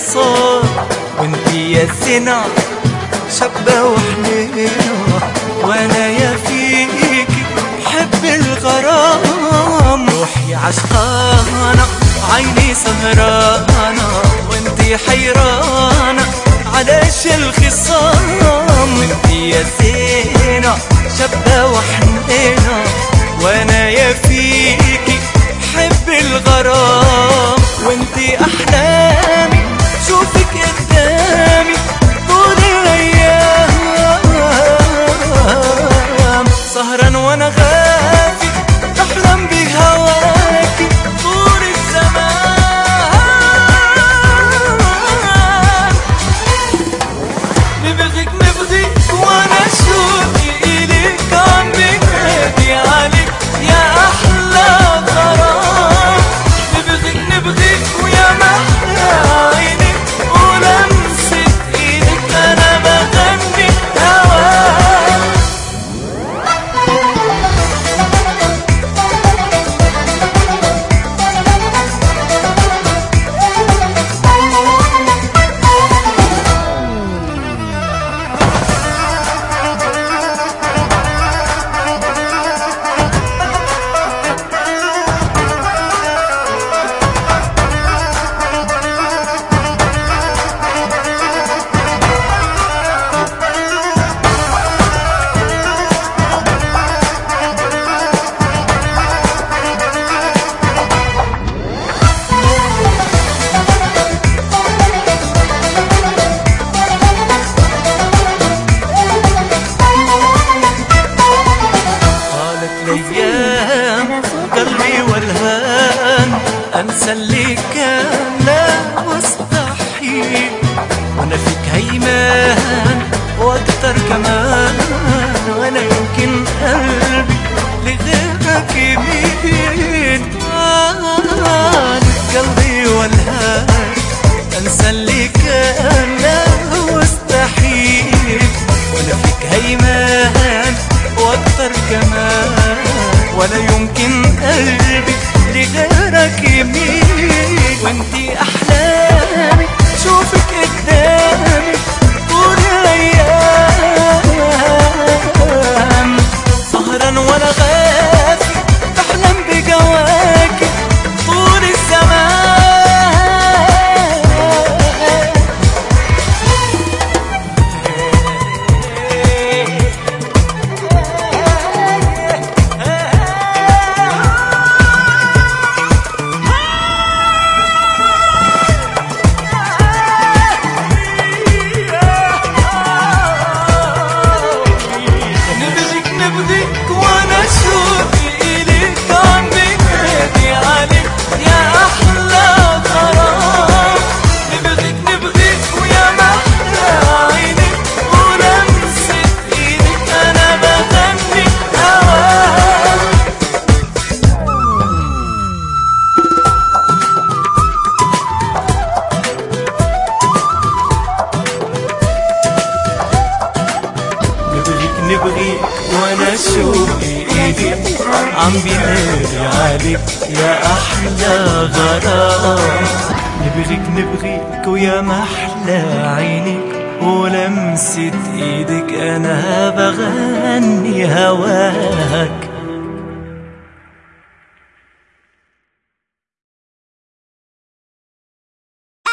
الخصام، وانتي يا زنا شابة وحنينة، وانا يا فيكي بحب الغرام. روحي عشقانة عيني سهرانة، وانتي حيرانة علاش الخصام. وانتي يا زينة شابة وحنينة، وانا يا فيكي بحب الغرام. وانتي احلامي شوفك قدامي طول الايام، سهران وانا غافي بحلم بهواكي طول الزمان. نبغيك وانا شوقي اليك عم بينادي عليك يا احلى غرام. نبغيك ويا محلى عينك ولمسة ايدك انا بغني هواك. قلبي والهان انسى اللي كان لا مستحيل، وانا فيك هيمان واكتر كمان، وانا يمكن قلبي لغيرك يميل. قلبي والهان انسى اللي كان لا مستحيل، وانا فيك هيمان واكتر كمان، ولا يمكن قلبي لغيرك يميل. وانتي احلامي شوفك قدامي طول الايام، سهران وانا غافي بحلم بجواكي طول الزمان. نبغيك وانا شوقي ايدي عم بينادي عليك يا احلى غرام. نبغيك ويا محلى عينك ولمسة ايدك انا بغني هواك.